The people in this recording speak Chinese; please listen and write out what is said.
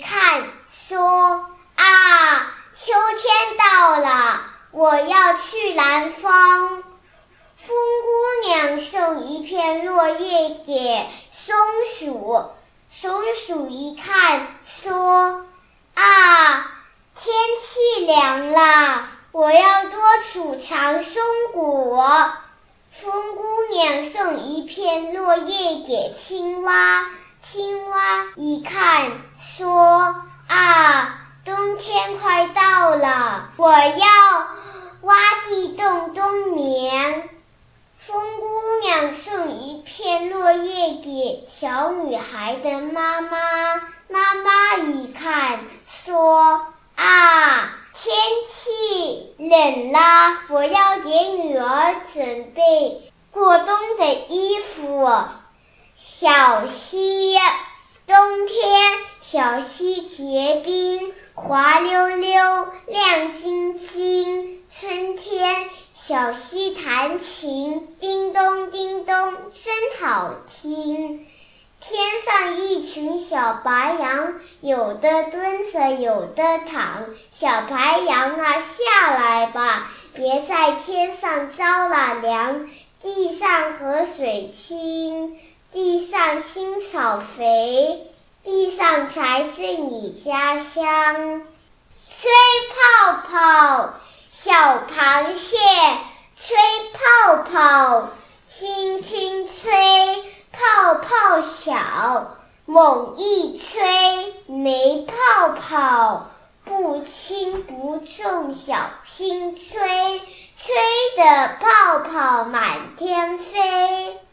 看，说啊，秋天到了，我要去南方。风姑娘送一片落叶给松鼠，松鼠一看，说啊，天气凉了，我要多储藏松果。风姑娘送一片落叶给青蛙，青蛙一看，说啊，冬天快到了，我要挖地洞冬眠。风姑娘送一片落叶给小女孩的妈妈，妈妈一看，说啊，天气冷了，我要给女儿准备过冬的衣服。小溪，冬天小溪结冰，滑溜溜，亮晶晶。春天小溪弹琴，叮咚叮咚，真好听。天上一群小白羊，有的蹲着，有的躺。小白羊啊，下来吧，别在天上着了凉。地上河水清，地上青草肥，地上才是你家乡。吹泡泡，小螃蟹，吹泡泡，轻轻吹，泡泡小，猛一吹，没泡泡，不轻不重，小心吹，吹得泡泡满天飞。